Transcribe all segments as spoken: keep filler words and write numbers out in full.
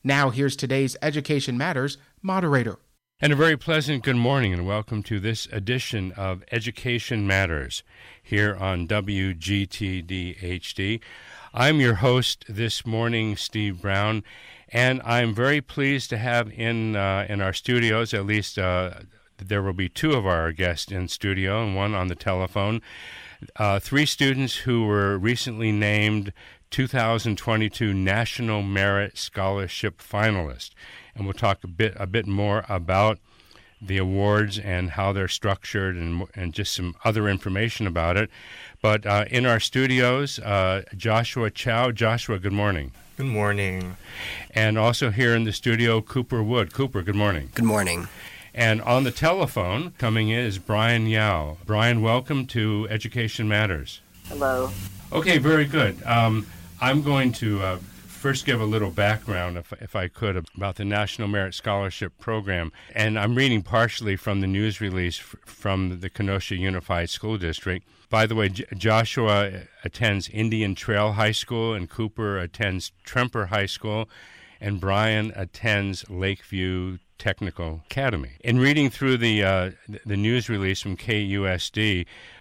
Now here's today's Education Matters moderator. And a very pleasant good morning and welcome to this edition of Education Matters here on W G T D H D. I'm your host this morning, Steve Brown, and I'm very pleased to have in uh, in our studios, at least uh, there will be two of our guests in studio and one on the telephone, uh, three students who were recently named two thousand twenty-two National Merit Scholarship finalists. And we'll talk a bit a bit more about the awards and how they're structured and and just some other information about it. But uh, in our studios, uh, Joshua Chow. Joshua, good morning. Good morning. And also here in the studio, Cooper Wood. Cooper, good morning. Good morning. And on the telephone coming in is Brian Yao. Brian, welcome to Education Matters. Hello. Okay, very good. Um, I'm going to uh, first give a little background, if, if I could, about the National Merit Scholarship Program. And I'm reading partially from the news release f- from the Kenosha Unified School District. By the way, J- Joshua attends Indian Trail High School, and Cooper attends Tremper High School, and Brian attends Lakeview Technical Academy. In reading through the uh, the news release from K U S D,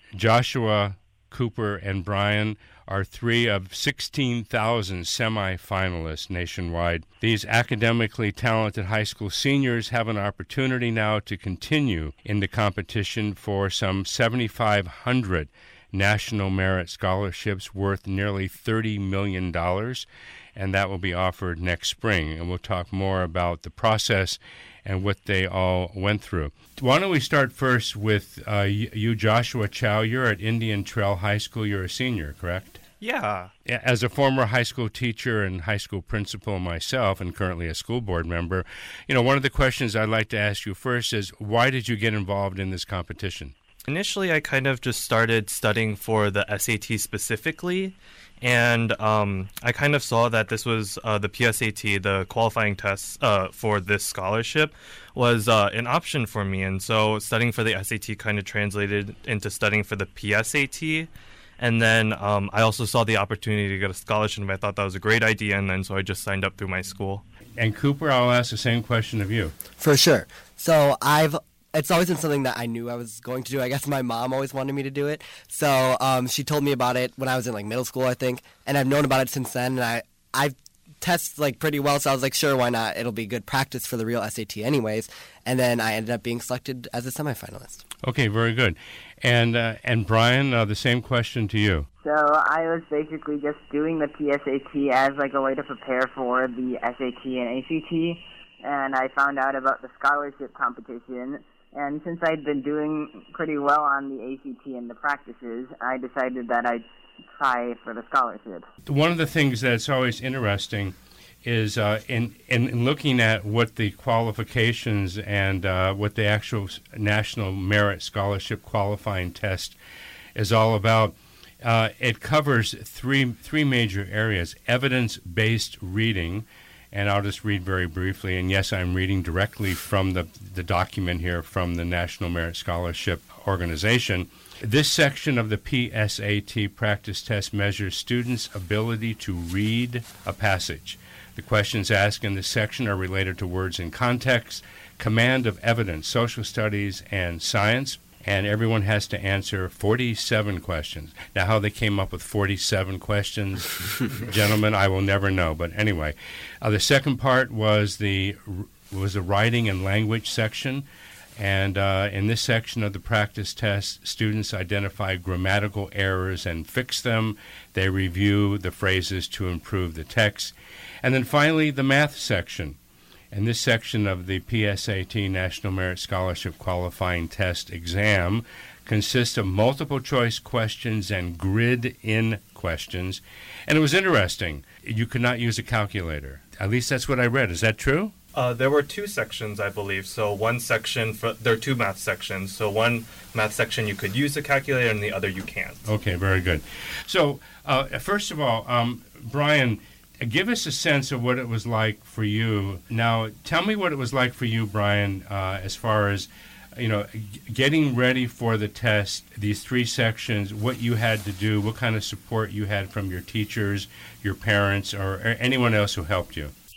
Joshua, Cooper, and Brian are three of sixteen thousand semi-finalists nationwide. These academically talented high school seniors have an opportunity now to continue in the competition for some seven thousand five hundred National Merit Scholarships worth nearly thirty million dollars, and that will be offered next spring. And we'll talk more about the process and what they all went through. Why don't we start first with uh, you, Joshua Chow. You're at Indian Trail High School. You're a senior, correct? Yeah. As a former high school teacher and high school principal myself, and currently a school board member, you know, one of the questions I'd like to ask you first is, why did you get involved in this competition? Initially, I kind of just started studying for the S A T specifically, and um, I kind of saw that this was uh, the P S A T, the qualifying test uh, for this scholarship, was uh, an option for me. And so studying for the S A T kind of translated into studying for the P S A T. And then um, I also saw the opportunity to get a scholarship, and I thought that was a great idea, and then so I just signed up through my school. And Cooper, I'll ask the same question of you. For sure. So I've It's always been something that I knew I was going to do. I guess my mom always wanted me to do it. So um, she told me about it when I was in like middle school, I think, and I've known about it since then. And I I've tested like pretty well, so I was like, sure, why not? It'll be good practice for the real S A T anyways. And then I ended up being selected as a semifinalist. Okay, very good. And uh, and Brian, uh, the same question to you. So I was basically just doing the P S A T as like a way to prepare for the S A T and A C T, and I found out about the scholarship competition. And since I'd been doing pretty well on the A C T and the practices, I decided that I'd try for the scholarship. One of the things that's always interesting is uh, in, in looking at what the qualifications and uh, what the actual National Merit Scholarship qualifying test is all about. Uh, it covers three three major areas: evidence-based reading. And I'll just read very briefly. And yes, I'm reading directly from the, the document here from the National Merit Scholarship Organization. This section of the P S A T practice test measures students' ability to read a passage. The questions asked in this section are related to words in context, command of evidence, social studies, and science. And everyone has to answer forty-seven questions. Now, how they came up with forty-seven questions, gentlemen, I will never know. But anyway, uh, the second part was the was the writing and language section. And uh, in this section of the practice test, students identify grammatical errors and fix them. They review the phrases to improve the text. And then finally, the math section. And this section of the P S A T National Merit Scholarship Qualifying Test exam consists of multiple choice questions and grid-in questions. And it was interesting. You could not use a calculator. At least that's what I read. Is that true? Uh, there were two sections, I believe. So one section, for, there are two math sections. So one math section you could use a calculator and the other you can't. Okay, very good. So uh, first of all, um, Brian, give us a sense of what it was like for you. Now, tell me what it was like for you, Brian, uh, as far as, you know, g- getting ready for the test, these three sections, what you had to do, what kind of support you had from your teachers, your parents, or, or anyone else who helped you.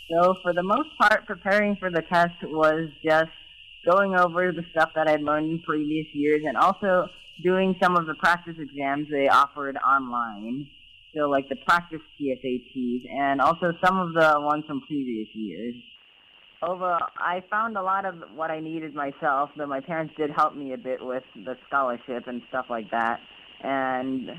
So for the most part, preparing for the test was just going over the stuff that I'd learned in previous years and also doing some of the practice exams they offered online. So like the practice P S A Ts and also some of the ones from previous years. Overall, I found a lot of what I needed myself, though my parents did help me a bit with the scholarship and stuff like that. And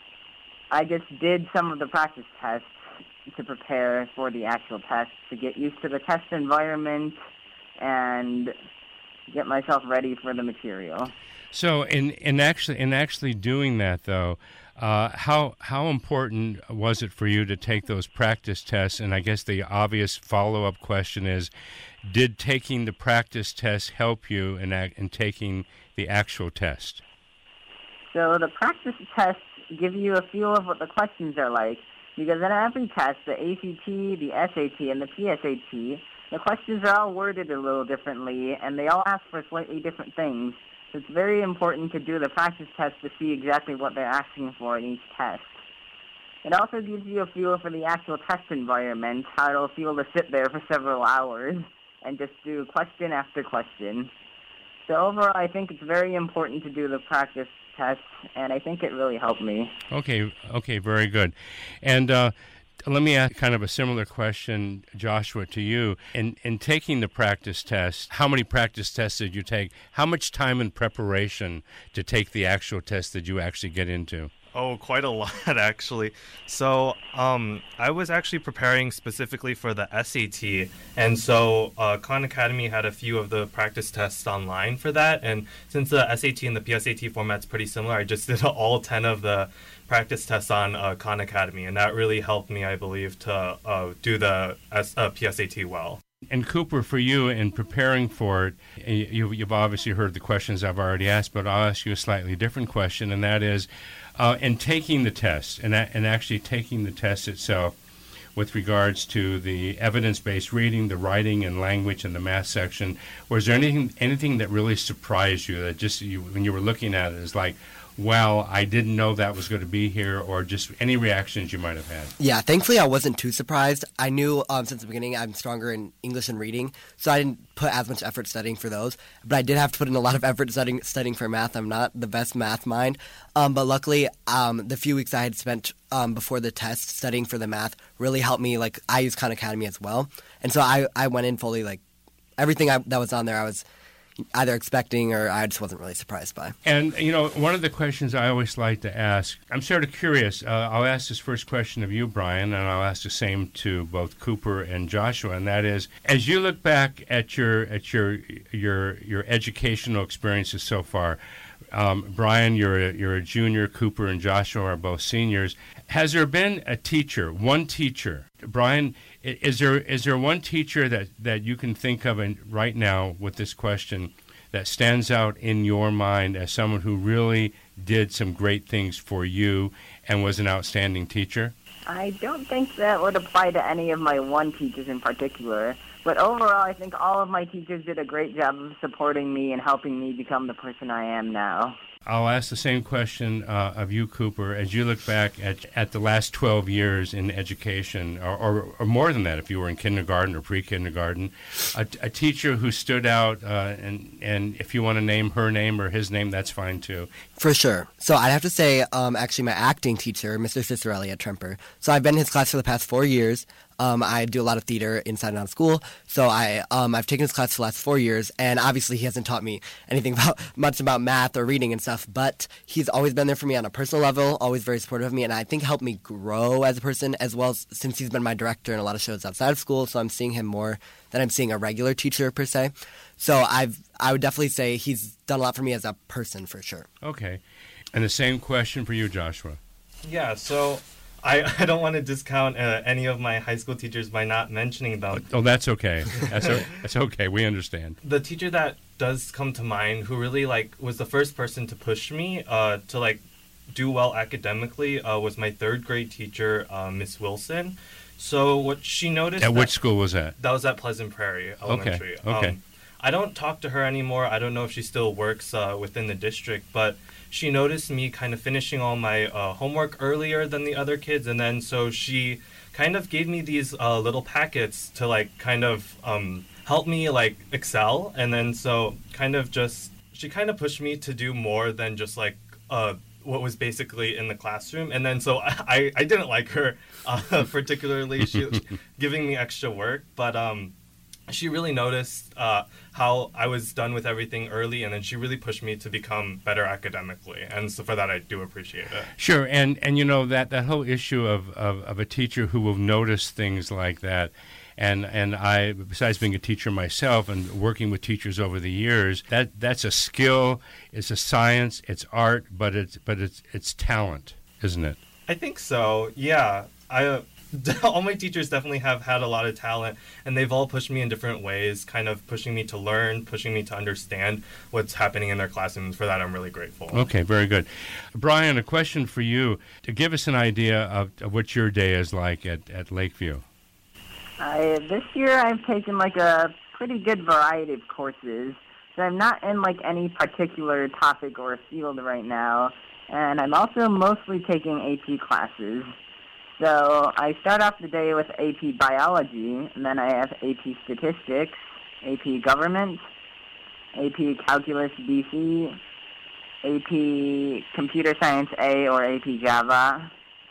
I just did some of the practice tests to prepare for the actual test, to get used to the test environment and get myself ready for the material. So, in, in actually in actually doing that, though, uh, how how important was it for you to take those practice tests? And I guess the obvious follow-up question is, did taking the practice tests help you in ac- in taking the actual test? So the practice tests give you a feel of what the questions are like, because in every test, the A C T, the S A T, and the P S A T, the questions are all worded a little differently, and they all ask for slightly different things. So it's very important to do the practice test to see exactly what they're asking for in each test. It also gives you a feel for the actual test environment, how it'll feel to sit there for several hours and just do question after question. So overall, I think it's very important to do the practice test, and I think it really helped me. Okay, okay, very good. And uh, let me ask kind of a similar question, Joshua, to you. In in taking the practice test, how many practice tests did you take? How much time in preparation to take the actual test did you actually get into? Oh, quite a lot, actually. So um, I was actually preparing specifically for the S A T, and so uh, Khan Academy had a few of the practice tests online for that, and since the S A T and the P S A T format's pretty similar, I just did all ten of the practice tests on uh, Khan Academy, and that really helped me, I believe, to uh, do the S- uh, P S A T well. And Cooper, for you in preparing for it, you, you've obviously heard the questions I've already asked, but I'll ask you a slightly different question, and that is, uh, in taking the test, and, and actually taking the test itself, with regards to the evidence-based reading, the writing and language, and the math section, was there anything anything that really surprised you, that just you, when you were looking at it, is like, wow, I didn't know that was going to be here, or just any reactions you might have had? Yeah, thankfully I wasn't too surprised. I knew um, since the beginning I'm stronger in English and reading, so I didn't put as much effort studying for those. But I did have to put in a lot of effort studying, studying for math. I'm not the best math mind. Um, but luckily, um, the few weeks I had spent um, before the test studying for the math really helped me. Like, I use Khan Academy as well. And so I, I went in fully, like, everything I, that was on there I was either expecting or I just wasn't really surprised by. And, you know, one of the questions I always like to ask, I'm sort of curious. Uh, I'll ask this first question of you, Brian, and I'll ask the same to both Cooper and Joshua, and that is, as you look back at your at your your your educational experiences so far, um, Brian, you're a, you're a junior, Cooper and Joshua are both seniors. Has there been a teacher, one teacher, Brian, Is there is there one teacher that, that you can think of in, right now with this question that stands out in your mind as someone who really did some great things for you and was an outstanding teacher? I don't think that would apply to any of my one teachers in particular, but overall I think all of my teachers did a great job of supporting me and helping me become the person I am now. I'll ask the same question uh, of you, Cooper, as you look back at at the last twelve years in education, or, or, or more than that if you were in kindergarten or pre-kindergarten, a, a teacher who stood out, uh, and, and if you want to name her name or his name, that's fine too. For sure. So I'd have to say, um, actually, my acting teacher, Mister Cicerelli at Tremper. So I've been in his class for the past four years. Um, I do a lot of theater inside and out of school, so I, um, I've taken his class for the last four years, and obviously he hasn't taught me anything about much about math or reading and stuff, but he's always been there for me on a personal level, always very supportive of me, and I think helped me grow as a person, as well as since he's been my director in a lot of shows outside of school, so I'm seeing him more than I'm seeing a regular teacher, per se. So I've, I would definitely say he's done a lot for me as a person, for sure. Okay. And the same question for you, Joshua. Yeah, so I, I don't want to discount uh, any of my high school teachers by not mentioning them. Oh, that's okay. That's, o- that's okay. We understand. The teacher that does come to mind who really, like, was the first person to push me uh, to, like, do well academically uh, was my third grade teacher, uh, Miss Wilson. So what she noticed... At that, which school was that? That was at Pleasant Prairie Elementary. Okay, okay. Um, I don't talk to her anymore. I don't know if she still works uh, within the district, but she noticed me kind of finishing all my uh, homework earlier than the other kids, and then so she kind of gave me these uh, little packets to like kind of um, help me like excel, and then so kind of just she kind of pushed me to do more than just like uh, what was basically in the classroom, and then so I I didn't like her uh, particularly. She was giving me extra work, but um. She really noticed uh, how I was done with everything early, and then she really pushed me to become better academically. And so for that, I do appreciate it. Sure, and, and you know, that, that whole issue of, of, of a teacher who will notice things like that, and and I, besides being a teacher myself and working with teachers over the years, that that's a skill, it's a science, it's art, but it's but it's it's talent, isn't it? I think so, yeah. I... Uh, all my teachers definitely have had a lot of talent, and they've all pushed me in different ways, kind of pushing me to learn, pushing me to understand what's happening in their classrooms. For that, I'm really grateful. Okay, very good. Brian, a question for you to give us an idea of, of what your day is like at, at Lakeview. I, this year I've taken like a pretty good variety of courses. So I'm not in like any particular topic or field right now, and I'm also mostly taking A P classes. So I start off the day with A P Biology, and then I have A P Statistics, A P Government, A P Calculus B C, A P Computer Science A or A P Java,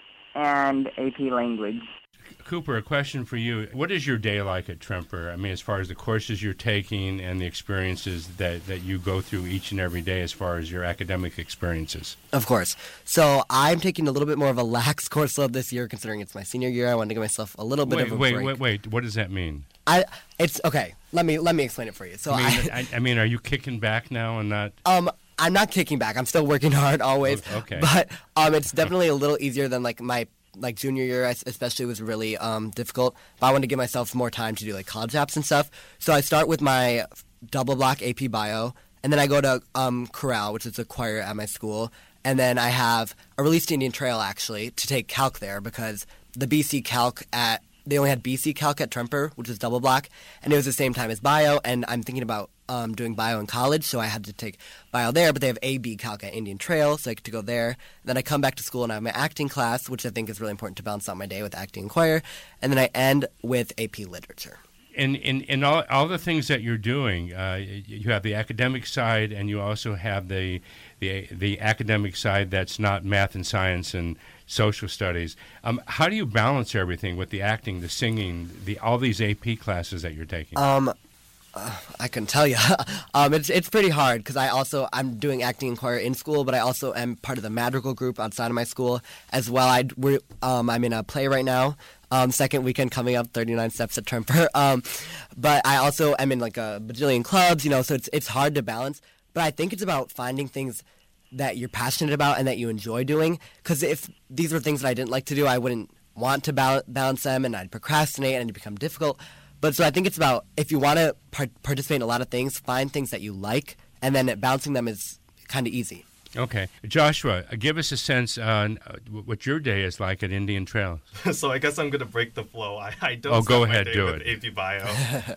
and A P Language. Cooper, a question for you. What is your day like at Tremper? I mean, as far as the courses you're taking and the experiences that, that you go through each and every day as far as your academic experiences. Of course. So I'm taking a little bit more of a lax course load this year, considering it's my senior year. I wanted to give myself a little bit wait, of a wait, break. Wait, wait, What does that mean? I it's okay. Let me let me explain it for you. So I mean, I, I, I mean, are you kicking back now and not? Um, I'm not kicking back. I'm still working hard always. Okay. But um, it's definitely a little easier than like my like junior year, especially, was really um difficult. But I wanted to give myself more time to do like college apps and stuff. So I start with my double block A P Bio, and then I go to um Corral, which is a choir at my school, and then I have a release to Indian Trail actually to take calc there because the B C calc at they only had B C calc at Tremper, which is double block, and it was the same time as bio. And I'm thinking about um, doing bio in college, so I had to take bio there. But they have A B calc at Indian Trail, so I get to go there. Then I come back to school and I have my acting class, which I think is really important to balance out my day with acting and choir. And then I end with A P Literature. In, in, in all, all the things that you're doing, uh, you have the academic side, and you also have the, the the academic side that's not math and science and social studies. Um, how do you balance everything with the acting, the singing, the all these A P classes that you're taking? Um, uh, I can tell you, um, it's it's pretty hard because I also I'm doing acting and choir in school, but I also am part of the Madrigal group outside of my school as well. I we're, um, I'm in a play right now. Um, second weekend coming up, thirty-nine Steps at Tremper. Um, but I also am in like a bajillion clubs, you know, so it's it's hard to balance. But I think it's about finding things that you're passionate about and that you enjoy doing. Because if these were things that I didn't like to do, I wouldn't want to ba- balance them, and I'd procrastinate and it'd become difficult. But so I think it's about if you want to par- participate in a lot of things, find things that you like, and then balancing them is kind of easy. Okay. Joshua, uh, give us a sense on uh, what your day is like at Indian Trail. So I guess I'm going to break the flow. I, I don't oh, start go my ahead, day do with it. A P Bio.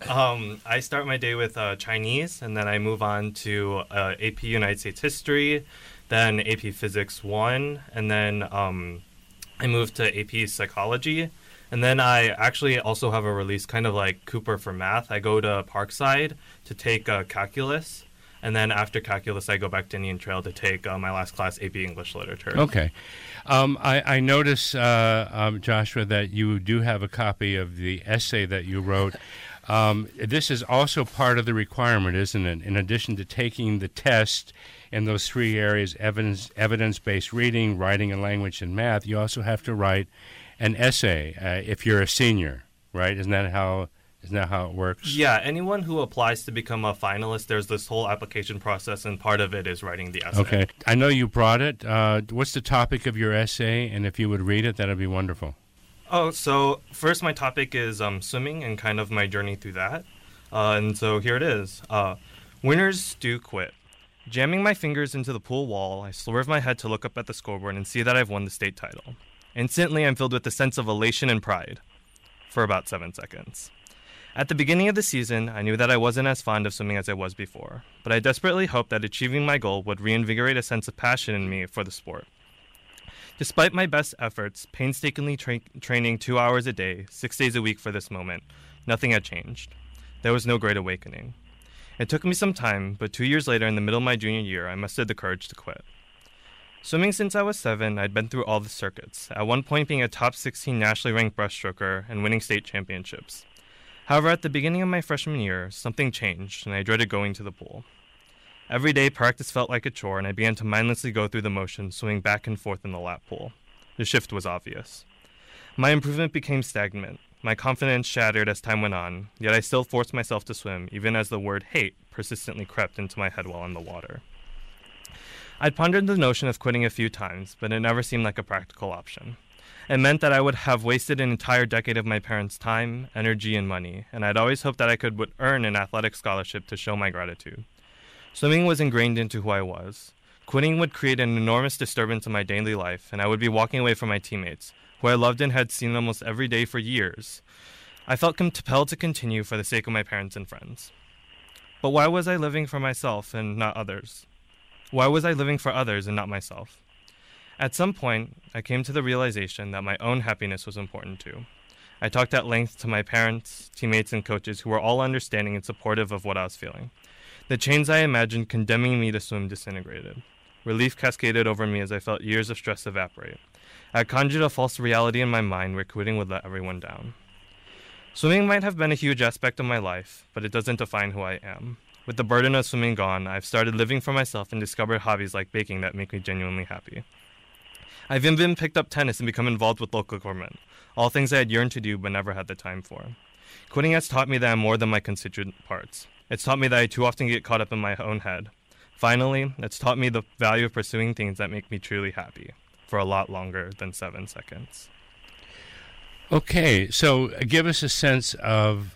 um, I start my day with uh, Chinese, and then I move on to uh, A P United States History, then A P Physics one, and then um, I move to A P Psychology. And then I actually also have a release kind of like Cooper for math. I go to Parkside to take uh, calculus. And then after calculus, I go back to Indian Trail to take uh, my last class, A P English Literature. Okay. Um, I, I notice, uh, um, Joshua, that you do have a copy of the essay that you wrote. Um, this is also part of the requirement, isn't it? In addition to taking the test in those three areas, evidence, evidence-based reading, writing and language, and math, you also have to write an essay uh, if you're a senior, right? Isn't that how... Isn't that how it works? Yeah, anyone who applies to become a finalist, there's this whole application process, and part of it is writing the essay. Okay. I know you brought it. Uh, what's the topic of your essay? And if you would read it, that would be wonderful. Oh, so first my topic is um, swimming and kind of my journey through that. Uh, and so here it is. Uh, winners do quit. Jamming my fingers into the pool wall, I swerve my head to look up at the scoreboard and see that I've won the state title. Instantly, I'm filled with a sense of elation and pride. For about seven seconds. At the beginning of the season, I knew that I wasn't as fond of swimming as I was before, but I desperately hoped that achieving my goal would reinvigorate a sense of passion in me for the sport. Despite my best efforts, painstakingly tra- training two hours a day, six days a week for this moment, nothing had changed. There was no great awakening. It took me some time, but two years later in the middle of my junior year, I mustered the courage to quit. Swimming since I was seven, I'd been through all the circuits, at one point being a top sixteen nationally ranked breaststroker and winning state championships. However, at the beginning of my freshman year, something changed, and I dreaded going to the pool. Every day, practice felt like a chore, and I began to mindlessly go through the motions, swimming back and forth in the lap pool. The shift was obvious. My improvement became stagnant. My confidence shattered as time went on, yet I still forced myself to swim, even as the word hate persistently crept into my head while in the water. I'd pondered the notion of quitting a few times, but it never seemed like a practical option. It meant that I would have wasted an entire decade of my parents' time, energy, and money, and I'd always hoped that I could would earn an athletic scholarship to show my gratitude. Swimming was ingrained into who I was. Quitting would create an enormous disturbance in my daily life, and I would be walking away from my teammates, who I loved and had seen almost every day for years. I felt compelled to continue for the sake of my parents and friends. But why was I living for myself and not others? Why was I living for others and not myself? At some point, I came to the realization that my own happiness was important too. I talked at length to my parents, teammates, and coaches who were all understanding and supportive of what I was feeling. The chains I imagined condemning me to swim disintegrated. Relief cascaded over me as I felt years of stress evaporate. I conjured a false reality in my mind where quitting would let everyone down. Swimming might have been a huge aspect of my life, but it doesn't define who I am. With the burden of swimming gone, I've started living for myself and discovered hobbies like baking that make me genuinely happy. I've even picked up tennis and become involved with local government, all things I had yearned to do but never had the time for. Quitting has taught me that I'm more than my constituent parts. It's taught me that I too often get caught up in my own head. Finally, it's taught me the value of pursuing things that make me truly happy, for a lot longer than seven seconds. Okay, so uh, give us a sense of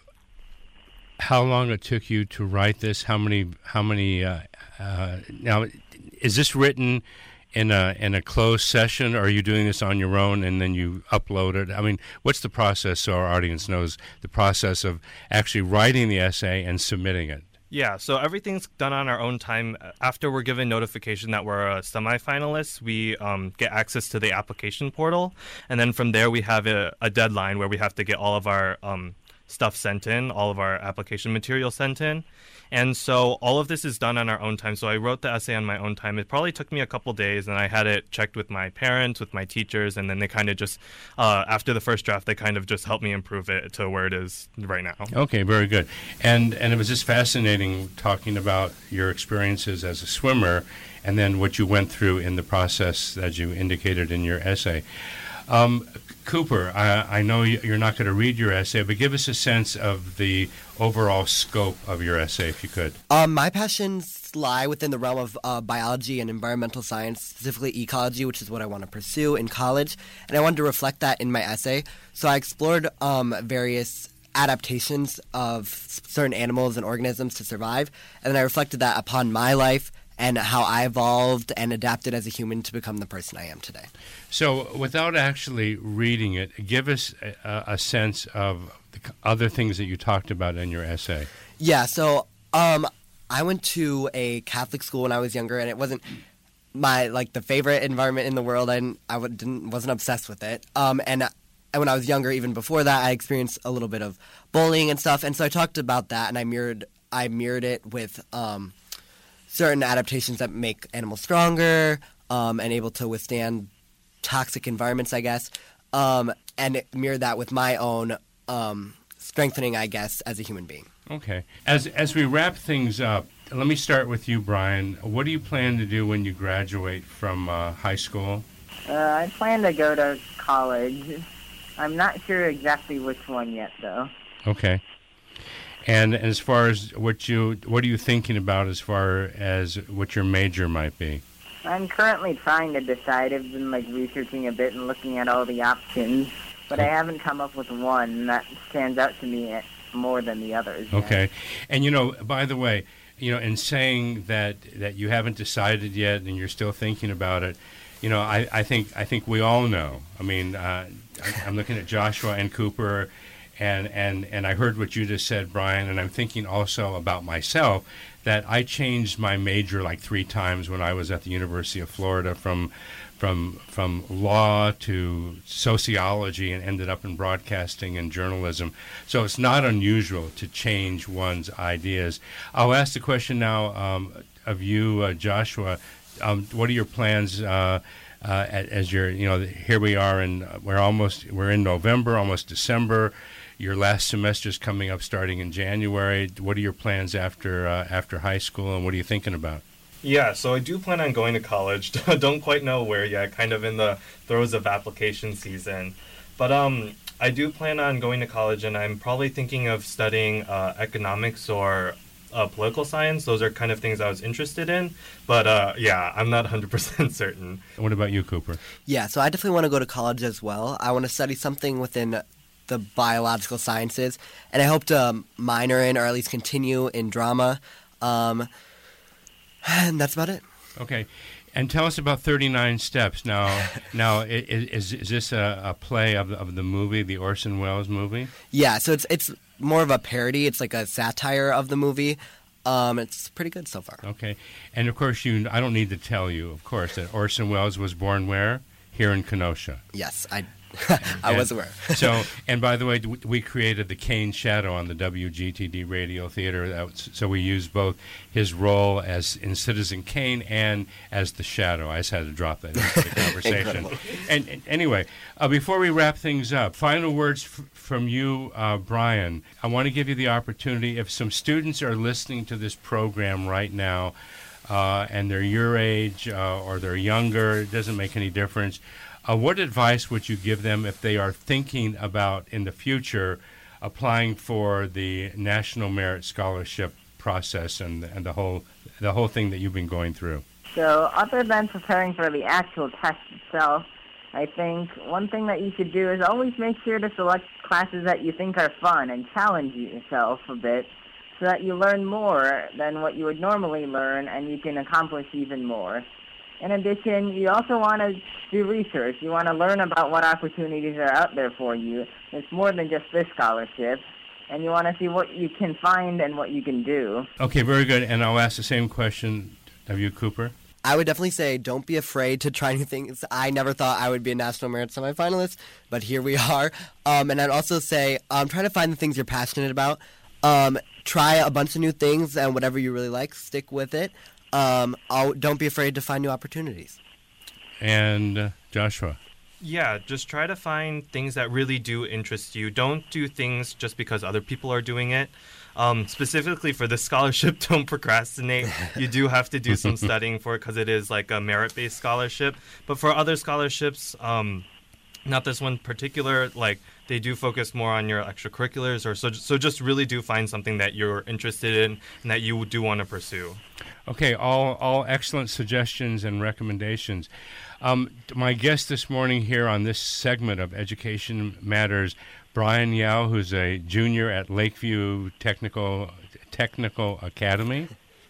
how long it took you to write this. How many? How many? Uh, uh, now, is this written in a in a closed session, or are you doing this on your own and then you upload it? I mean, what's the process so our audience knows the process of actually writing the essay and submitting it? Yeah, so everything's done on our own time. After we're given notification that we're a semifinalist, we um, get access to the application portal, and then from there we have a, a deadline where we have to get all of our um, stuff sent in, all of our application material sent in. And so all of this is done on our own time. So I wrote the essay on my own time. It probably took me a couple days, and I had it checked with my parents, with my teachers, and then they kind of just, uh, after the first draft, they kind of just helped me improve it to where it is right now. Okay, very good. And and it was just fascinating talking about your experiences as a swimmer and then what you went through in the process, as you indicated in your essay. Um, Cooper, I, I know you're not going to read your essay, but give us a sense of the overall scope of your essay, if you could. Um, my passions lie within the realm of uh, biology and environmental science, specifically ecology, which is what I want to pursue in college, and I wanted to reflect that in my essay. So I explored um, various adaptations of certain animals and organisms to survive, and then I reflected that upon my life and how I evolved and adapted as a human to become the person I am today. So without actually reading it, give us a, a sense of the other things that you talked about in your essay. Yeah, so um, I went to a Catholic school when I was younger, and it wasn't my, like, the favorite environment in the world. I didn't, I didn't, wasn't obsessed with it. Um, and, and when I was younger, even before that, I experienced a little bit of bullying and stuff, and so I talked about that, and I mirrored, I mirrored it with Um, certain adaptations that make animals stronger um, and able to withstand toxic environments, I guess, um, and mirror that with my own um, strengthening, I guess, as a human being. Okay. As as we wrap things up, let me start with you, Brian. What do you plan to do when you graduate from uh, high school? Uh, I plan to go to college. I'm not sure exactly which one yet, though. Okay. And as far as what you, what are you thinking about as far as what your major might be? I'm currently trying to decide. I've been like researching a bit and looking at all the options, but I haven't come up with one that stands out to me more than the others. Okay. Yet. And you know, by the way, you know, in saying that that you haven't decided yet and you're still thinking about it, you know, I, I think I think we all know. I mean, uh, I'm looking at Joshua and Cooper. And, and, and I heard what you just said, Brian, and I'm thinking also about myself that I changed my major like three times when I was at the University of Florida from from from law to sociology and ended up in broadcasting and journalism. So it's not unusual to change one's ideas. I'll ask the question now um, of you, uh, Joshua. Um, what are your plans uh, uh, as you're, you know, here we are and we're almost, we're in November, almost December. Your last semester is coming up starting in January. What are your plans after uh, after high school, and what are you thinking about? Yeah, so I do plan on going to college. Don't quite know where yet, kind of in the throes of application season. But um, I do plan on going to college, and I'm probably thinking of studying uh, economics or uh, political science. Those are kind of things I was interested in. But uh, yeah, I'm not one hundred percent certain. What about you, Cooper? Yeah, so I definitely want to go to college as well. I want to study something within the biological sciences, and I hope to minor in or at least continue in drama. Um, and that's about it. Okay. And tell us about thirty-nine Steps. Now, now is is this a, a play of the, of the movie, the Orson Welles movie? Yeah, so it's it's more of a parody. It's like a satire of the movie. Um, it's pretty good so far. Okay. And, of course, you. I don't need to tell you, of course, that Orson Welles was born where? Here in Kenosha. Yes, I I and was aware. So, and by the way, we created the Kane Shadow on the W G T D Radio Theater. That was, so we used both his role as in Citizen Kane and as the Shadow. I just had to drop that into the conversation. and, and anyway, uh, before we wrap things up, final words f- from you, uh, Brian. I want to give you the opportunity, if some students are listening to this program right now, uh, and they're your age uh, or they're younger, it doesn't make any difference. Uh, what advice would you give them if they are thinking about, in the future, applying for the National Merit Scholarship process and, and the whole the whole thing that you've been going through? So other than preparing for the actual test itself, I think one thing that you should do is always make sure to select classes that you think are fun and challenge yourself a bit so that you learn more than what you would normally learn and you can accomplish even more. In addition, you also want to do research. You want to learn about what opportunities are out there for you. It's more than just this scholarship. And you want to see what you can find and what you can do. Okay, very good. And I'll ask the same question of you, Cooper. I would definitely say don't be afraid to try new things. I never thought I would be a National Merit semifinalist, but here we are. Um, and I'd also say um, try to find the things you're passionate about. Um, try a bunch of new things, and whatever you really like, stick with it. Um, I'll, don't be afraid to find new opportunities. And uh, Joshua? Yeah, just try to find things that really do interest you. Don't do things just because other people are doing it. Um, specifically for this scholarship, don't procrastinate. You do have to do some studying for it because it is like a merit-based scholarship. But for other scholarships, um, not this one particular, like they do focus more on your extracurriculars, or so. So just really do find something that you're interested in and that you do want to pursue. Okay, all all excellent suggestions and recommendations. Um, my guest this morning here on this segment of Education Matters, Brian Yao, who's a junior at Lakeview Technical Technical Academy.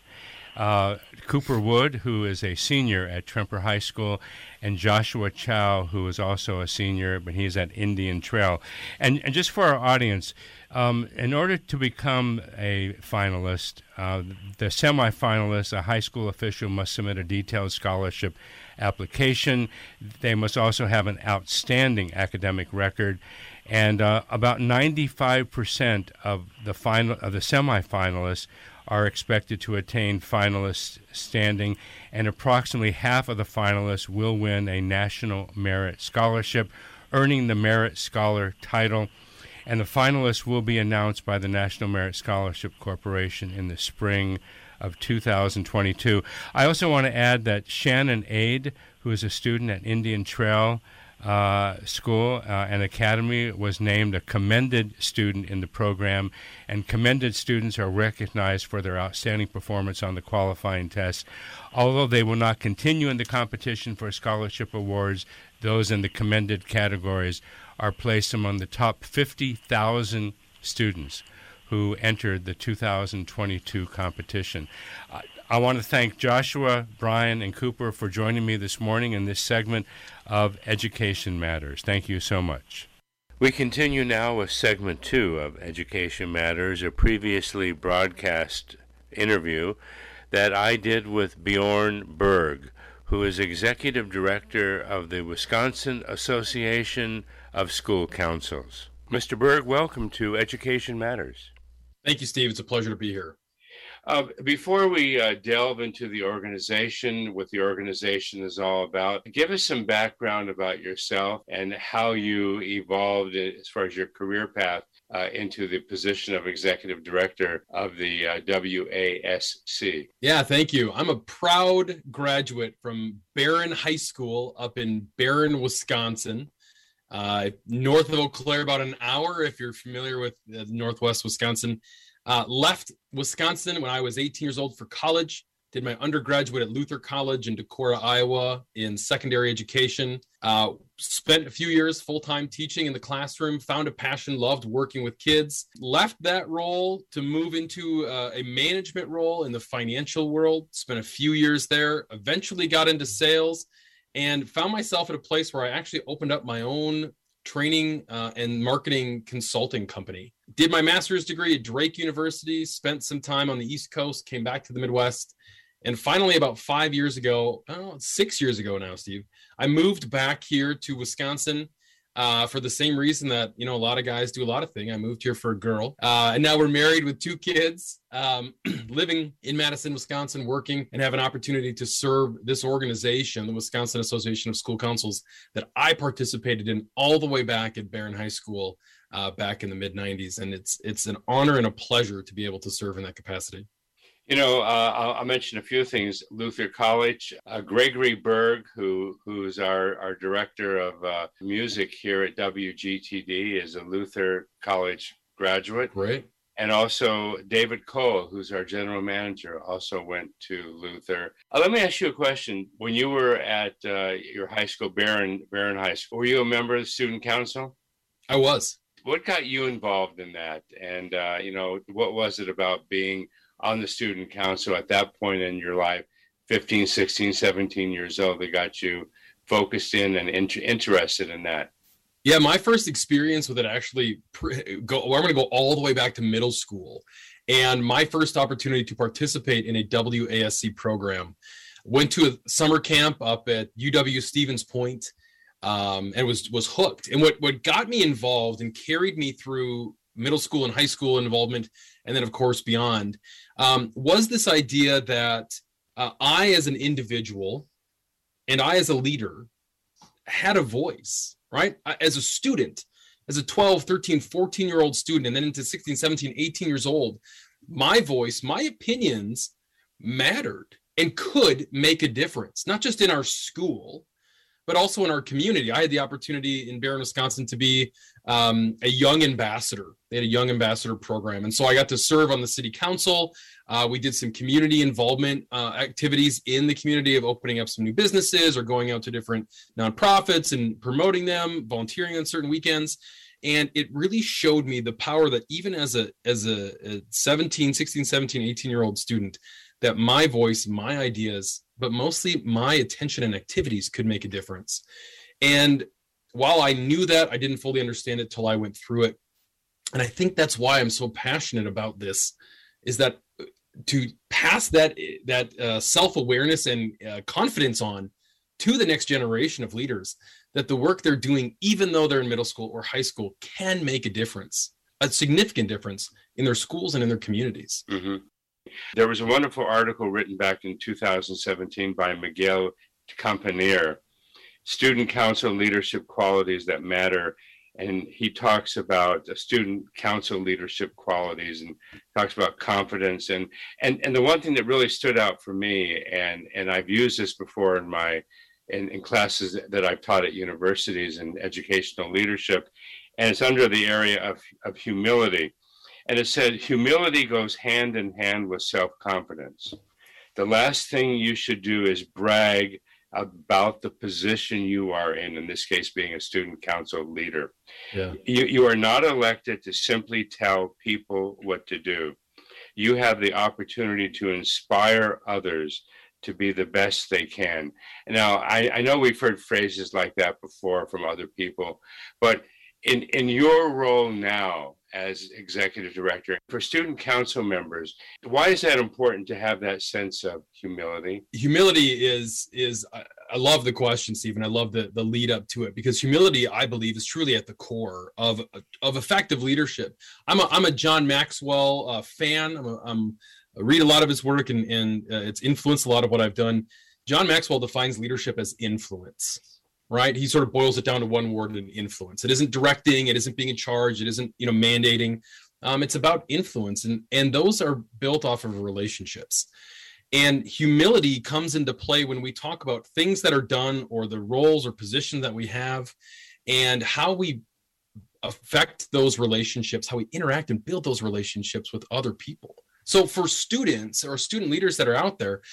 Uh, Cooper Wood, who is a senior at Tremper High School, and Joshua Chow, who is also a senior, but he's at Indian Trail. And, and just for our audience, um, in order to become a finalist, uh, the semifinalist, a high school official must submit a detailed scholarship application. They must also have an outstanding academic record. And uh, about ninety-five percent of the final of the semifinalists are expected to attain finalist standing, and approximately half of the finalists will win a National Merit Scholarship, earning the Merit Scholar title. And the finalists will be announced by the National Merit Scholarship Corporation in the spring of two thousand twenty-two. I also want to add that Shannon Aid, who is a student at Indian Trail Uh, school uh, and academy, was named a commended student in the program, and commended students are recognized for their outstanding performance on the qualifying test. Although they will not continue in the competition for scholarship awards, those in the commended categories are placed among the top fifty thousand students who entered the two thousand twenty-two competition. Uh, I want to thank Joshua, Brian, and Cooper for joining me this morning in this segment of Education Matters. Thank you so much. We continue now with segment two of Education Matters, a previously broadcast interview that I did with Bjorn Berg, who is Executive Director of the Wisconsin Association of School Councils. Mister Berg, welcome to Education Matters. Thank you, Steve. It's a pleasure to be here. Uh, before we uh, delve into the organization, what the organization is all about, give us some background about yourself and how you evolved as far as your career path uh, into the position of executive director of the uh, W A S C. Yeah, thank you. I'm a proud graduate from Barron High School up in Barron, Wisconsin. Uh, north of Eau Claire, about an hour, if you're familiar with uh, Northwest Wisconsin. Uh, left Wisconsin when I was eighteen years old for college, did my undergraduate at Luther College in Decorah, Iowa in secondary education, uh, spent a few years full-time teaching in the classroom, found a passion, loved working with kids, left that role to move into uh, a management role in the financial world, spent a few years there, eventually got into sales, and found myself at a place where I actually opened up my own training uh, and marketing consulting company. Did my master's degree at Drake University, spent some time on the East Coast, came back to the Midwest, and finally about five years ago, oh, six years ago now, Steve, I moved back here to Wisconsin uh, for the same reason that, you know, a lot of guys do a lot of things. I moved here for a girl, uh, and now we're married with two kids, um, living in Madison, Wisconsin, working, and have an opportunity to serve this organization, the Wisconsin Association of School Councils, that I participated in all the way back at Barron High School uh, back in the mid nineties. And it's it's an honor and a pleasure to be able to serve in that capacity. You know, uh, I'll, I'll mention a few things. Luther College, uh, Gregory Berg, who who's our, our director of uh, music here at W G T D, is a Luther College graduate. Right. And also David Cole, who's our general manager, also went to Luther. Uh, let me ask you a question. When you were at uh, your high school, Barron, Barron High School, were you a member of the student council? I was. What got you involved in that? And, uh, you know, what was it about being on the student council at that point in your life, fifteen, sixteen, seventeen years old, that got you focused in and in- interested in that? Yeah, my first experience with it actually, go, well, I'm going to go all the way back to middle school. And my first opportunity to participate in a W A S C program, went to a summer camp up at U W Stevens Point, um, and was was hooked. And what, what got me involved and carried me through middle school and high school involvement, and then, of course, beyond, um, was this idea that uh, I, as an individual, and I, as a leader, had a voice, right? As a student, as a twelve, thirteen, fourteen-year-old student, and then into sixteen, seventeen, eighteen years old, my voice, my opinions mattered and could make a difference, not just in our school, but also in our community. I had the opportunity in Barron, Wisconsin, to be um, a young ambassador. They had a young ambassador program. And so I got to serve on the city council. Uh, we did some community involvement uh, activities in the community of opening up some new businesses or going out to different nonprofits and promoting them, volunteering on certain weekends. And it really showed me the power that even as a as a, a seventeen, sixteen, seventeen, eighteen year old student, that my voice, my ideas, but mostly my attention and activities could make a difference. And while I knew that, I didn't fully understand it till I went through it. And I think that's why I'm so passionate about this, is that to pass that that uh, self-awareness and uh, confidence on to the next generation of leaders, that the work they're doing, even though they're in middle school or high school, can make a difference, a significant difference in their schools and in their communities. Mm-hmm. There was a wonderful article written back in two thousand seventeen by Miguel Campanier, Student Council Leadership Qualities That Matter. And he talks about the student council leadership qualities and talks about confidence. And, and, and the one thing that really stood out for me, and, and I've used this before in my in, in classes that I've taught at universities in educational leadership, and it's under the area of, of humility. And it said, humility goes hand in hand with self-confidence. The last thing you should do is brag about the position you are in, in this case being a student council leader. Yeah. You, you are not elected to simply tell people what to do. You have the opportunity to inspire others to be the best they can. Now, I, I know we've heard phrases like that before from other people, but In in your role now as executive director, for student council members, why is that important to have that sense of humility? Humility is is I, I love the question, Stephen. I love the the lead up to it, because humility, I believe, is truly at the core of of effective leadership. I'm a I'm a John Maxwell uh, fan. I'm, a, I'm I read a lot of his work, and and uh, it's influenced a lot of what I've done. John Maxwell defines leadership as influence. Right? He sort of boils it down to one word: in influence. It isn't directing. It isn't being in charge. It isn't, you know, mandating. Um, it's about influence. And, and those are built off of relationships. And humility comes into play when we talk about things that are done, or the roles or positions that we have, and how we affect those relationships, how we interact and build those relationships with other people. So for students or student leaders that are out there,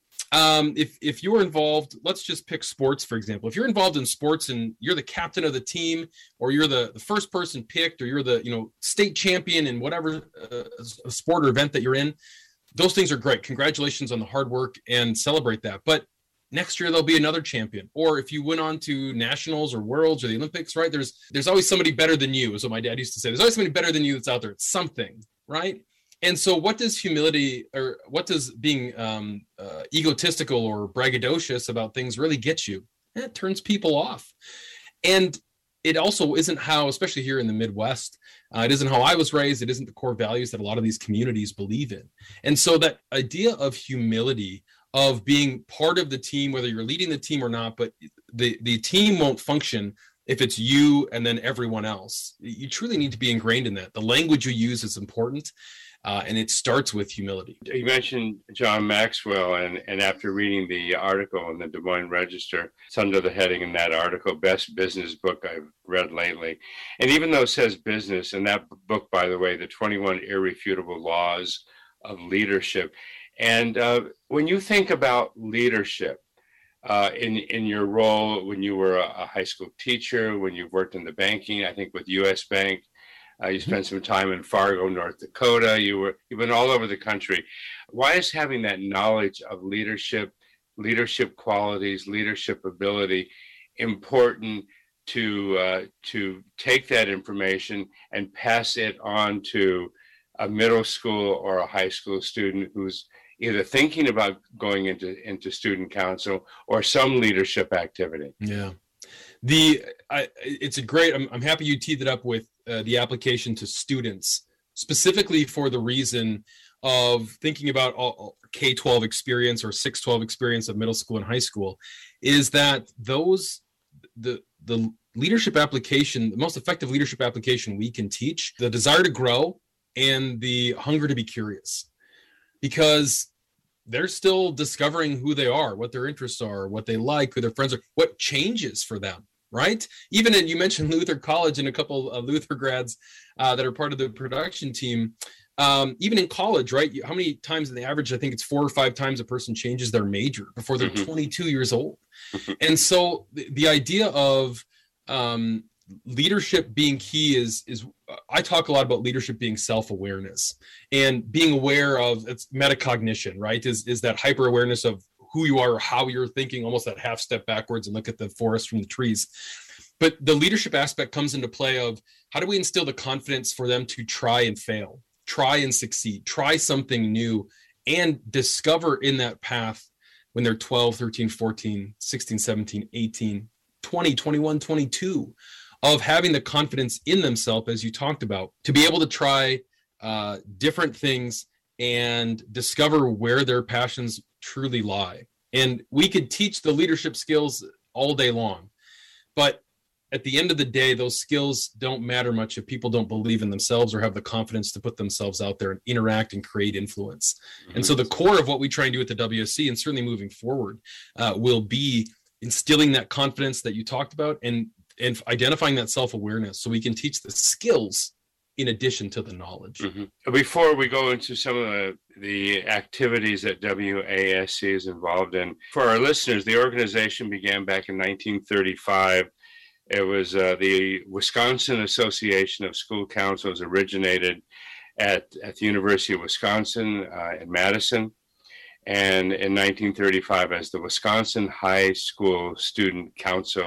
Um, if if you're involved, let's just pick sports, for example. If you're involved in sports and you're the captain of the team, or you're the, the first person picked, or you're the, you know, state champion in whatever uh, sport or event that you're in, those things are great. Congratulations on the hard work, and celebrate that. But next year there'll be another champion. Or if you went on to nationals or worlds or the Olympics, right? There's there's always somebody better than you, is what my dad used to say. There's always somebody better than you that's out there. It's something, right? And so what does humility, or what does being um, uh, egotistical or braggadocious about things really get you? It turns people off. And it also isn't how, especially here in the Midwest, uh, it isn't how I was raised. It isn't the core values that a lot of these communities believe in. And so that idea of humility, of being part of the team, whether you're leading the team or not, but the, the team won't function if it's you and then everyone else. You truly need to be ingrained in that. The language you use is important. Uh, and it starts with humility. You mentioned John Maxwell, and, and after reading the article in the Des Moines Register, it's under the heading in that article, Best Business Book I've Read Lately. And even though it says business, in that book, by the way, the twenty-one Irrefutable Laws of Leadership. And uh, when you think about leadership, uh, in, in your role when you were a, a high school teacher, when you worked in the banking, I think with U S Bank, Uh, you spent some time in Fargo, North Dakota. You were, you've been all over the country. Why is having that knowledge of leadership, leadership qualities, leadership ability important to uh, to take that information and pass it on to a middle school or a high school student who's either thinking about going into, into student council or some leadership activity? Yeah. The I, it's a great. I'm, I'm happy you teed it up with uh, the application to students, specifically for the reason of thinking about all K twelve experience or six twelve experience of middle school and high school, is that those the the leadership application, the most effective leadership application we can teach, the desire to grow and the hunger to be curious, because they're still discovering who they are, what their interests are, what they like, who their friends are, what changes for them, right? Even in, you mentioned Luther College and a couple of Luther grads uh, that are part of the production team. Um, even in college, right? How many times in the average, I think it's four or five times a person changes their major before they're mm-hmm. twenty-two years old. And so the, the idea of um, leadership being key is, is I talk a lot about leadership being self-awareness and being aware of, it's metacognition, right? Is, is that hyper-awareness of who you are, or how you're thinking, almost that half step backwards and look at the forest from the trees. But the leadership aspect comes into play of how do we instill the confidence for them to try and fail, try and succeed, try something new, and discover in that path when they're twelve, thirteen, fourteen, sixteen, seventeen, eighteen, twenty, twenty-one, twenty-two, of having the confidence in themselves, as you talked about, to be able to try uh, different things and discover where their passions truly lie. And we could teach the leadership skills all day long, but at the end of the day, those skills don't matter much if people don't believe in themselves or have the confidence to put themselves out there and interact and create influence. Mm-hmm. And so the core of what we try and do at the W S C, and certainly moving forward, uh, will be instilling that confidence that you talked about, and, and identifying that self-awareness so we can teach the skills in addition to the knowledge. Mm-hmm. Before we go into some of the, the activities that W A S C is involved in, for our listeners, the organization began back in nineteen thirty-five. It was uh, the Wisconsin Association of School Councils originated at, at the University of Wisconsin uh, in Madison, and in nineteen thirty-five as the Wisconsin High School Student Council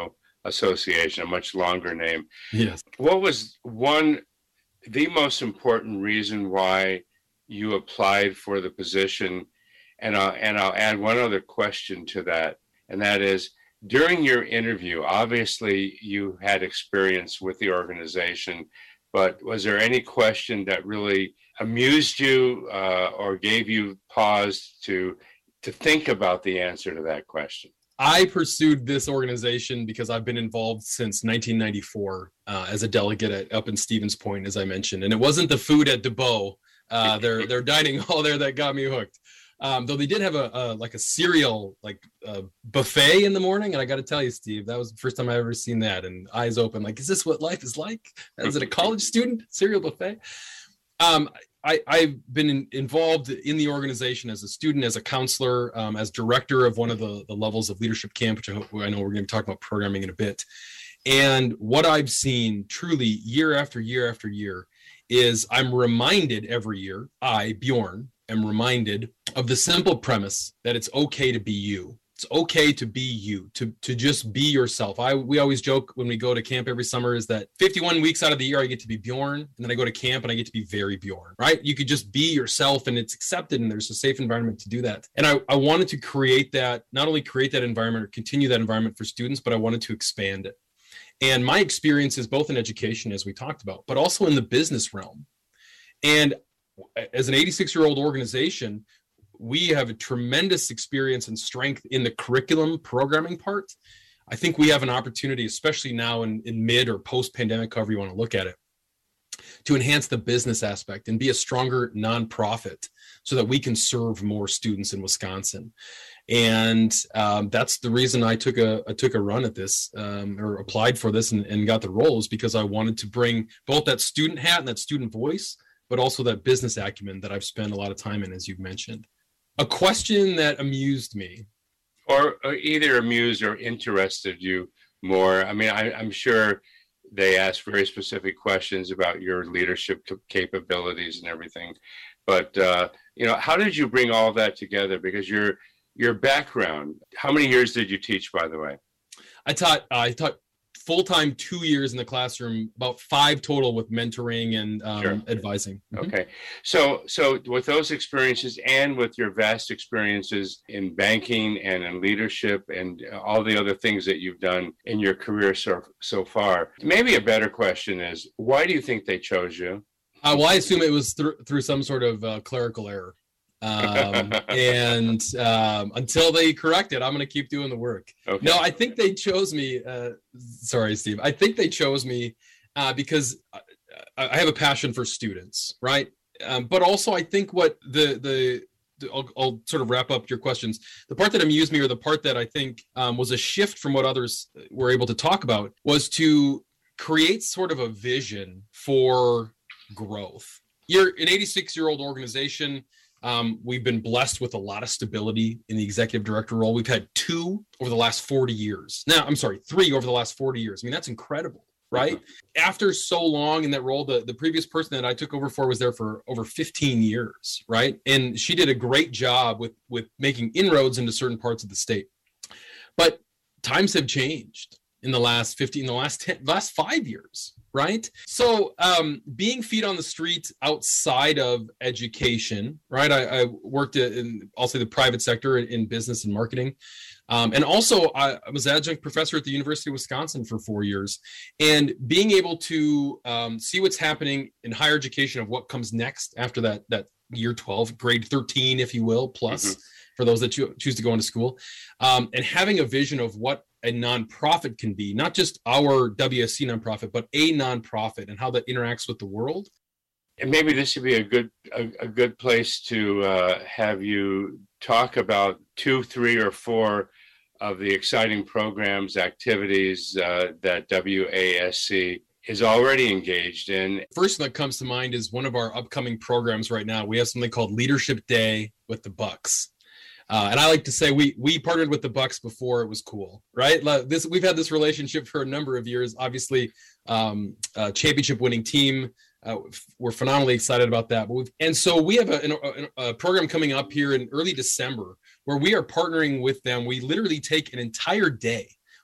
Association, a much longer name. Yes. What was one, the most important reason why you applied for the position? And I'll, and I'll add one other question to that, and that is, during your interview, obviously you had experience with the organization, but was there any question that really amused you uh, or gave you pause to to think about the answer to that question? I pursued this organization because I've been involved since nineteen ninety-four uh, as a delegate at, up in Stevens Point, as I mentioned. And it wasn't the food at DeBow, uh, their their dining hall there, that got me hooked. Um, though they did have a, a like a cereal like uh, buffet in the morning, and I got to tell you, Steve, that was the first time I ever seen that. And eyes open, like, is this what life is like? As a college student, cereal buffet. Um, I, I've been in, involved in the organization as a student, as a counselor, um, as director of one of the, the levels of leadership camp, which I, hope, I know we're going to talk about programming in a bit. And what I've seen truly year after year after year is I'm reminded every year, I, Bjorn, am reminded of the simple premise that it's okay to be you. It's okay to be you, to to just be yourself. I we always joke when we go to camp every summer is that fifty-one weeks out of the year I get to be Bjorn, and then I go to camp and I get to be very Bjorn, right? You could just be yourself and it's accepted and there's a safe environment to do that. And I, I wanted to create that, not only create that environment or continue that environment for students, but I wanted to expand it. And my experience is both in education, as we talked about, but also in the business realm. And as an eighty-six-year-old organization, we have a tremendous experience and strength in the curriculum programming part. I think we have an opportunity, especially now in, in mid or post-pandemic, however you want to look at it, to enhance the business aspect and be a stronger nonprofit so that we can serve more students in Wisconsin. And um, that's the reason I took a I took a run at this um, or applied for this and, and got the role, is because I wanted to bring both that student hat and that student voice, but also that business acumen that I've spent a lot of time in, as you've mentioned. A question that amused me. Or, or either amused or interested you more. I mean, I, I'm sure they asked very specific questions about your leadership capabilities and everything. But, uh, you know, how did you bring all that together? Because your your background, how many years did you teach, by the way? I taught, uh, I taught full-time two years in the classroom, about five total with mentoring and um, sure. advising. Mm-hmm. Okay. So, so with those experiences and with your vast experiences in banking and in leadership and all the other things that you've done in your career so, so far, maybe a better question is, why do you think they chose you? Uh, well, I assume it was through, through some sort of uh, clerical error. um, and um, until they correct it, I'm going to keep doing the work. Okay. No, I think they chose me. Uh, sorry, Steve. I think they chose me uh, because I, I have a passion for students, right? Um, but also, I think what the the, the I'll, I'll sort of wrap up your questions. The part that amused me, or the part that I think um, was a shift from what others were able to talk about, was to create sort of a vision for growth. You're an eighty-six-year-old organization. Um, we've been blessed with a lot of stability in the executive director role. We've had two over the last forty years. Now, I'm sorry, three over the last forty years. I mean, that's incredible, right? Mm-hmm. After so long in that role, the, the previous person that I took over for was there for over fifteen years, right? And she did a great job with, with making inroads into certain parts of the state. But times have changed in the last fifteen, in the last ten, last five years. Right. So um, being feet on the street outside of education, right? I, I worked in, I'll say, the private sector in, in business and marketing. Um, and also I, I was adjunct professor at the University of Wisconsin for four years. And being able to um, see what's happening in higher education of what comes next after that, that year twelve, grade thirteen, if you will, plus mm-hmm. for those that cho- choose to go into school, um, and having a vision of what a nonprofit can be, not just our W S C nonprofit, but a nonprofit and how that interacts with the world. And maybe this would be a good a, a good place to uh, have you talk about two, three, or four of the exciting programs, activities uh, that W A S C is already engaged in. First thing that comes to mind is one of our upcoming programs right now. We have something called Leadership Day with the Bucks. Uh, and I like to say we we partnered with the Bucks before it was cool, right? This we've had this relationship for a number of years. Obviously, um, uh, championship-winning team. Uh, we're phenomenally excited about that. But and so we have a, a, a program coming up here in early December where we are partnering with them. We literally take an entire day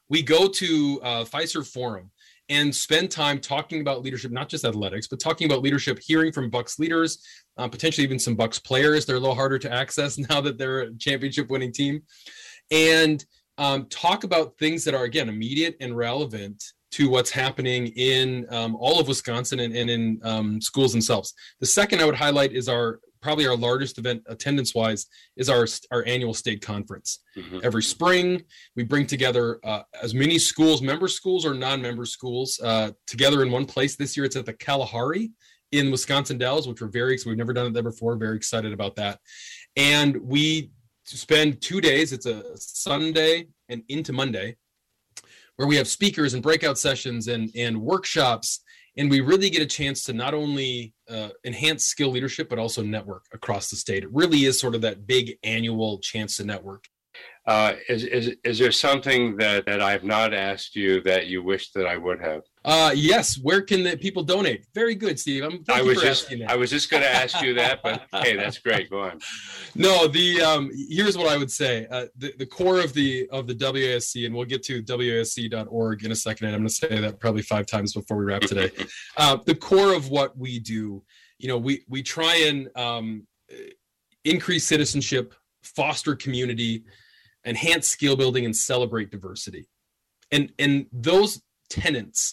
we go to uh, Fiserv Forum and spend time talking about leadership, not just athletics, but talking about leadership, hearing from Bucks leaders, uh, potentially even some Bucks players. They're a little harder to access now that they're a championship winning team. And um, talk about things that are, again, immediate and relevant to what's happening in um, all of Wisconsin and, and in um, schools themselves. The second I would highlight is our probably our largest event attendance-wise is our our annual state conference. Mm-hmm. Every spring, we bring together uh, as many schools, member schools or non-member schools, uh, together in one place. This year, it's at the Kalahari in Wisconsin Dells, which we're very we've never done it there before. Very excited about that, and we spend two days. It's a Sunday and into Monday, where we have speakers and breakout sessions and and workshops. And we really get a chance to not only uh, enhance skill leadership, but also network across the state. It really is sort of that big annual chance to network. Uh, is, is is there something that, that I've not asked you that you wish that I would have? Uh, yes. Where can the people donate? Very good, Steve. I'm, thank I you was for just asking that. I was just going to ask you that, but hey, that's great. Go on. No, the um, here's what I would say. Uh, the the core of the of the W A S C, and we'll get to W A S C dot org in a second. And I'm going to say that probably five times before we wrap today. uh, the core of what we do, you know, we we try and um, increase citizenship, foster community, enhance skill building, and celebrate diversity. And and those tenets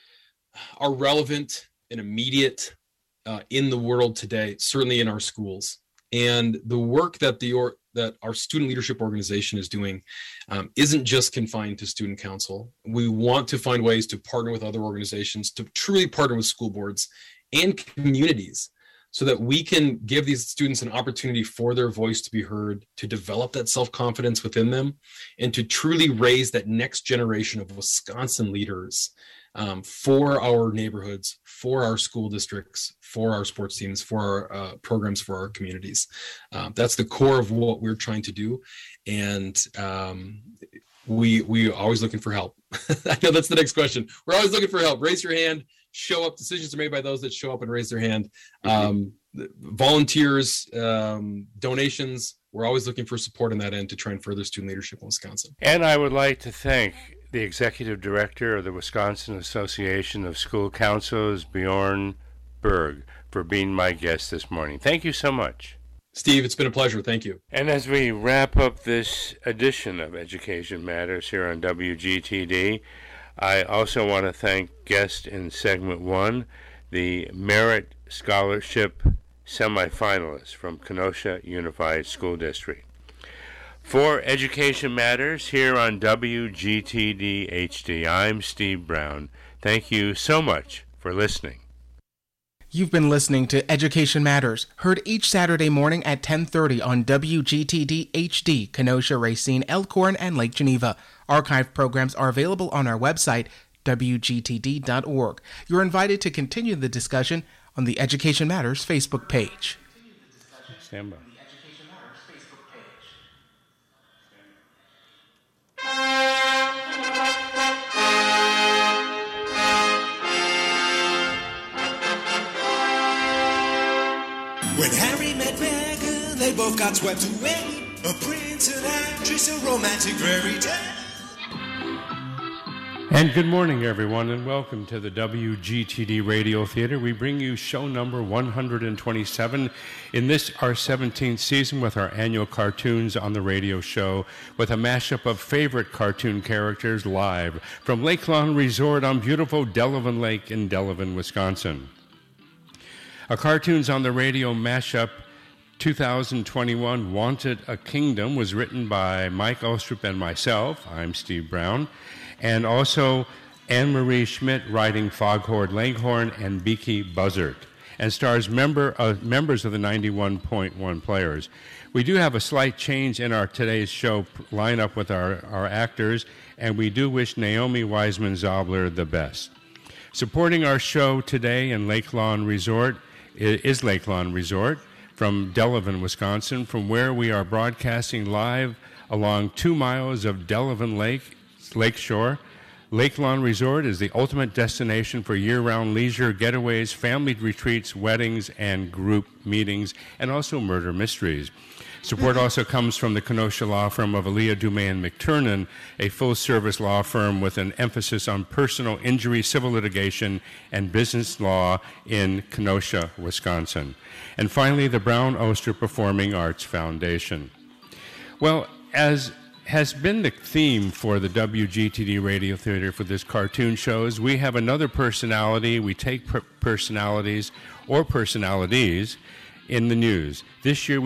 are relevant and immediate uh, in the world today, certainly in our schools. And the work that the or, that our student leadership organization is doing um, isn't just confined to student council. We want to find ways to partner with other organizations, to truly partner with school boards and communities, so that we can give these students an opportunity for their voice to be heard, to develop that self-confidence within them, and to truly raise that next generation of Wisconsin leaders um, for our neighborhoods, for our school districts, for our sports teams, for our uh, programs, for our communities. Um, that's the core of what we're trying to do. And um, we, we are always looking for help. I know that's the next question. We're always looking for help. Raise your hand. Show up. Decisions are made by those that show up and raise their hand. Um, volunteers, um, donations. We're always looking for support on that end to try and further student leadership in Wisconsin. And I would like to thank the executive director of the Wisconsin Association of School Councils, Bjorn Berg, for being my guest this morning. Thank you so much. Steve, it's been a pleasure. Thank you. And as we wrap up this edition of Education Matters here on W G T D, I also want to thank guest in segment one, the Merit Scholarship semifinalists from Kenosha Unified School District. For Education Matters here on W G T D H D, I'm Steve Brown. Thank you so much for listening. You've been listening to Education Matters, heard each Saturday morning at ten thirty on W G T D H D, Kenosha, Racine, Elkhorn, and Lake Geneva. Archive programs are available on our website, W G T D dot org. You're invited to continue the discussion on the Education Matters Facebook page. Stand by. When Harry met Meghan, they both got swept away. A prince and actress, a romantic fairy tale. And good morning, everyone, and welcome to the W G T D Radio Theater. We bring you show number one hundred twenty-seven in this, our seventeenth season, with our annual Cartoons on the Radio show, with a mashup of favorite cartoon characters live from Lake Lawn Resort on beautiful Delavan Lake in Delavan, Wisconsin. A Cartoons on the Radio mashup two thousand twenty-one Wanted a Kingdom was written by Mike Ostrup and myself. I'm Steve Brown. And also Anne-Marie Schmidt writing Foghorn Leghorn and Beaky Buzzard, and stars member uh, members of the ninety-one point one Players. We do have a slight change in our today's show lineup with our, our actors, and we do wish Naomi Wiseman-Zobler the best. Supporting our show today in Lake Lawn Resort is Lake Lawn Resort from Delavan, Wisconsin, from where we are broadcasting live along two miles of Delavan Lake, Lakeshore, Lake Lawn Resort is the ultimate destination for year-round leisure getaways, family retreats, weddings, and group meetings, and also murder mysteries. Support also comes from the Kenosha law firm of Aaliyah, Dumais, and McTurnan, a full-service law firm with an emphasis on personal injury, civil litigation, and business law in Kenosha, Wisconsin. And finally, the Brown Oster Performing Arts Foundation. Well, as has been the theme for the W G T D Radio Theater for this cartoon shows, we have another personality. We take per- personalities or personalities in the news. This year,